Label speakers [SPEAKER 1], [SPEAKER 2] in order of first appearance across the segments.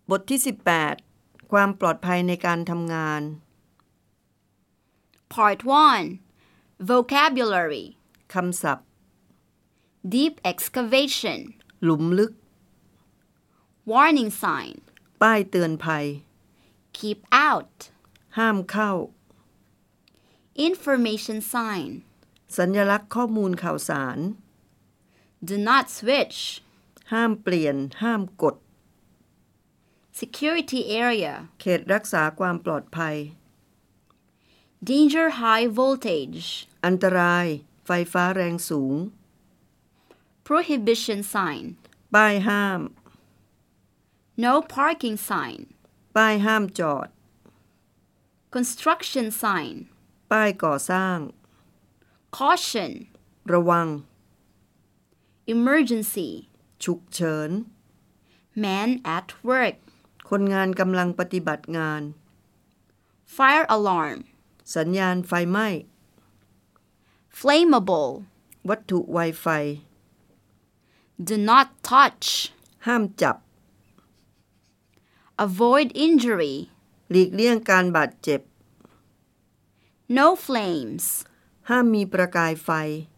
[SPEAKER 1] บทที่18ความปลอดภัยในการทำงาน
[SPEAKER 2] Part 1 Vocabulary
[SPEAKER 1] คำศัพท์
[SPEAKER 2] Deep excavation
[SPEAKER 1] หลุมลึก
[SPEAKER 2] Warning sign
[SPEAKER 1] ป้ายเตือนภัย
[SPEAKER 2] Keep out
[SPEAKER 1] ห้ามเข้า
[SPEAKER 2] Information sign
[SPEAKER 1] สัญลักษณ์ข้อมูลข่าวสาร
[SPEAKER 2] Do not switch
[SPEAKER 1] ห้ามเปลี่ยนห้ามกด
[SPEAKER 2] Security area
[SPEAKER 1] เขตรักษาความปลอดภัย
[SPEAKER 2] Danger high voltage
[SPEAKER 1] อันตรายไฟฟ้าแรงสูง
[SPEAKER 2] Prohibition sign
[SPEAKER 1] ป้ายห้าม
[SPEAKER 2] No parking sign
[SPEAKER 1] ป้ายห้ามจอด
[SPEAKER 2] Construction sign
[SPEAKER 1] ป้ายก่อสร้าง
[SPEAKER 2] Caution
[SPEAKER 1] ระวัง
[SPEAKER 2] Emergency
[SPEAKER 1] ฉุกเฉิน
[SPEAKER 2] Man at work
[SPEAKER 1] คนงานกำลังปฏิบัติงาน
[SPEAKER 2] Fire alarm
[SPEAKER 1] สัญญาณไฟไหม้
[SPEAKER 2] Flammable
[SPEAKER 1] วัตถุไวไฟ
[SPEAKER 2] Do not touch
[SPEAKER 1] ห้ามจับ
[SPEAKER 2] Avoid injury
[SPEAKER 1] หลีกเลี่ยงการบาดเจ็บ
[SPEAKER 2] No flames
[SPEAKER 1] ห้ามมีประกายไฟ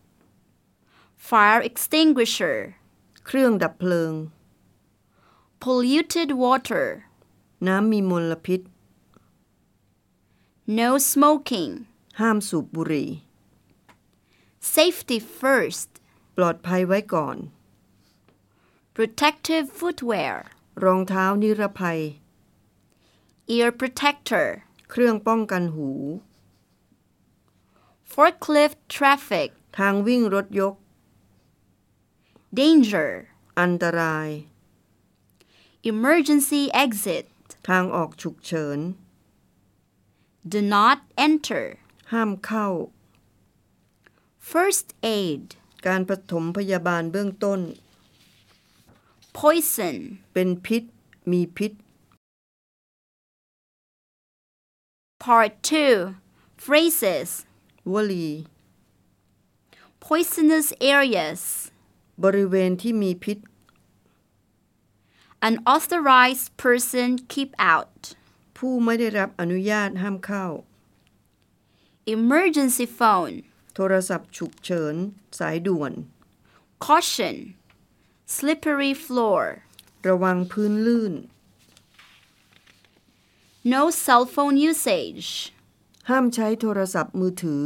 [SPEAKER 2] Fire extinguisher
[SPEAKER 1] เครื่องดับเพลิง
[SPEAKER 2] Polluted water
[SPEAKER 1] น้ำมีมลพิษ
[SPEAKER 2] No smoking
[SPEAKER 1] ห้ามสูบบุหรี่
[SPEAKER 2] Safety first
[SPEAKER 1] ปลอดภัยไว้ก่อน
[SPEAKER 2] Protective footwear
[SPEAKER 1] รองเท้านิรภัย
[SPEAKER 2] Ear protector
[SPEAKER 1] เครื่องป้องกันหู
[SPEAKER 2] Forklift traffic
[SPEAKER 1] ทางวิ่งรถยก
[SPEAKER 2] Danger
[SPEAKER 1] อันตราย
[SPEAKER 2] Emergency exit
[SPEAKER 1] ทางออกฉุกเฉิน
[SPEAKER 2] Do not enter
[SPEAKER 1] ห้ามเข้า
[SPEAKER 2] First aid
[SPEAKER 1] การปฐมพยาบาลเบื้องต้น
[SPEAKER 2] Poison
[SPEAKER 1] เป็นพิษมีพิษ
[SPEAKER 2] Part 2 Phrases
[SPEAKER 1] วลี
[SPEAKER 2] Poisonous areas
[SPEAKER 1] บริเวณที่มีพิษ
[SPEAKER 2] Unauthorized person keep out
[SPEAKER 1] ผู้ไม่ได้รับอนุญาตห้ามเข้า
[SPEAKER 2] Emergency phone
[SPEAKER 1] โทรศัพท์ฉุกเฉินสายด่วน
[SPEAKER 2] Caution Slippery floor
[SPEAKER 1] ระวังพื้นลื่น
[SPEAKER 2] No cell phone usage
[SPEAKER 1] ห้ามใช้โทรศัพท์มือถือ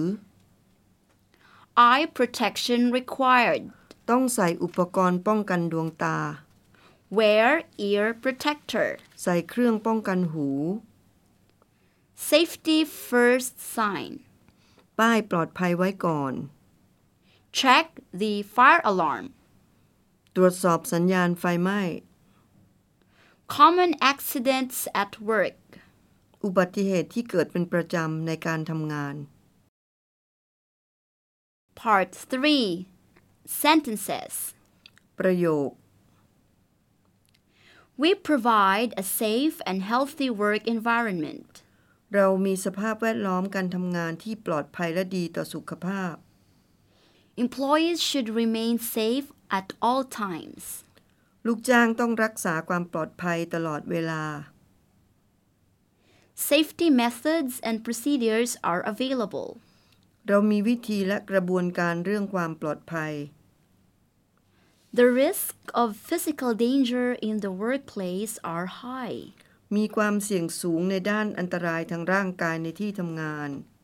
[SPEAKER 2] Eye protection required
[SPEAKER 1] ต้องใส่อุปกรณ์ป้องกันดวงตา
[SPEAKER 2] Wear ear protector
[SPEAKER 1] ใส่เครื่องป้องกันหู
[SPEAKER 2] Safety first sign
[SPEAKER 1] ป้ายปลอดภัยไว้ก่อน
[SPEAKER 2] Check the fire alarm
[SPEAKER 1] ตรวจสอบสัญญาณไฟไหม้
[SPEAKER 2] Common accidents at work
[SPEAKER 1] อุบัติเหตุที่เกิดเป็นประจำในการทำงาน
[SPEAKER 2] Part 3 Sentences
[SPEAKER 1] ประโยค
[SPEAKER 2] We provide a safe and healthy work environment.
[SPEAKER 1] เรามีสภาพแวดล้อมการทำงานที่ปลอดภัยและดีต่อสุขภาพ
[SPEAKER 2] Employees should remain safe at all times.
[SPEAKER 1] ลูกจ้างต้องรักษาความปลอดภัยตลอดเวลา
[SPEAKER 2] Safety methods and procedures are available.
[SPEAKER 1] เรามีวิธีและกระบวนการเรื่องความปลอดภัย
[SPEAKER 2] The risk of physical danger in the workplace are high.
[SPEAKER 1] มีความเสี่ยงสูงในด้านอันตรายทางร่างกายในที่ทำงาน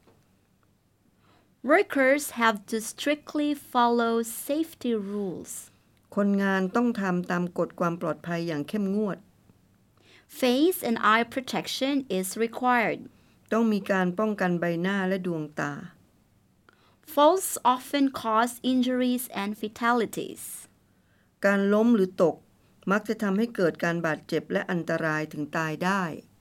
[SPEAKER 2] Workers have to strictly follow safety rules.
[SPEAKER 1] คนงานต้องทำตามกฎความปลอดภัยอย่างเข้มงวด
[SPEAKER 2] Face and eye protection is required.
[SPEAKER 1] ต้องมีการป้องกันใบหน้าและดวงตา
[SPEAKER 2] Falls often cause injuries and fatalities.
[SPEAKER 1] การล้มหรือตกมักจะทำให้เกิดการบาดเจ็บและอันตรายถึงตายได้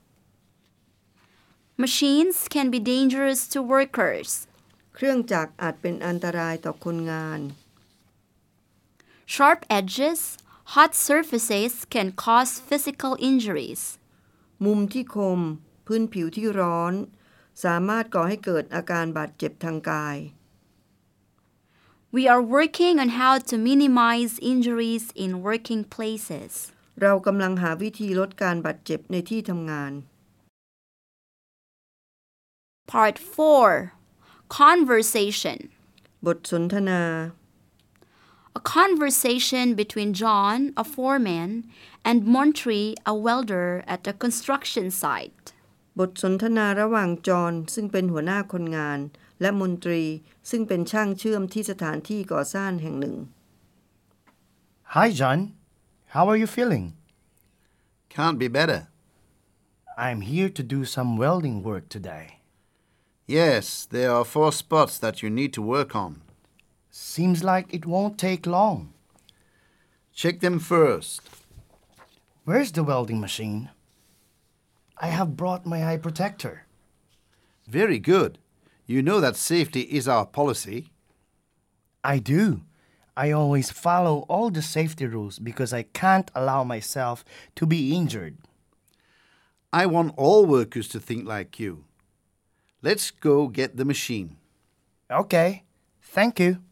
[SPEAKER 2] Machines can be dangerous to workers.
[SPEAKER 1] เครื่องจักรอาจเป็นอันตรายต่อคนงาน
[SPEAKER 2] Sharp edges, hot surfaces can cause physical injuries.
[SPEAKER 1] มุมที่คมพื้นผิวที่ร้อนสามารถก่อให้เกิดอาการบาดเจ็บทางกาย
[SPEAKER 2] We are working on how to minimize injuries in working places.
[SPEAKER 1] เรากำลังหาวิธีลดการบาดเจ็บในที่ทำงาน
[SPEAKER 2] Part 4. Conversation.
[SPEAKER 1] บทสนทนา
[SPEAKER 2] A conversation between John, a foreman, and Montre, a welder at a construction site.
[SPEAKER 1] บทสนทนาระหว่างจอห์นซึ่งเป็นหัวหน้าคนงานและมนตรีซึ่งเป็นช่างเชื่อมที่สถานที่ก่อสร้างแห่งหนึ่ง
[SPEAKER 3] Hi, John. How are you feeling?
[SPEAKER 4] Can't be better.
[SPEAKER 3] I'm here to do some welding work today.
[SPEAKER 4] Yes, there are 4 spots that you need to work on.
[SPEAKER 3] Seems like it won't take long.
[SPEAKER 4] Check them first.
[SPEAKER 3] Where's the welding machine? I have brought my eye protector.
[SPEAKER 4] Very good. You know that safety is our policy.
[SPEAKER 3] I do. I always follow all the safety rules because I can't allow myself to be injured.
[SPEAKER 4] I want all workers to think like you. Let's go get the machine.
[SPEAKER 3] Okay. Thank you.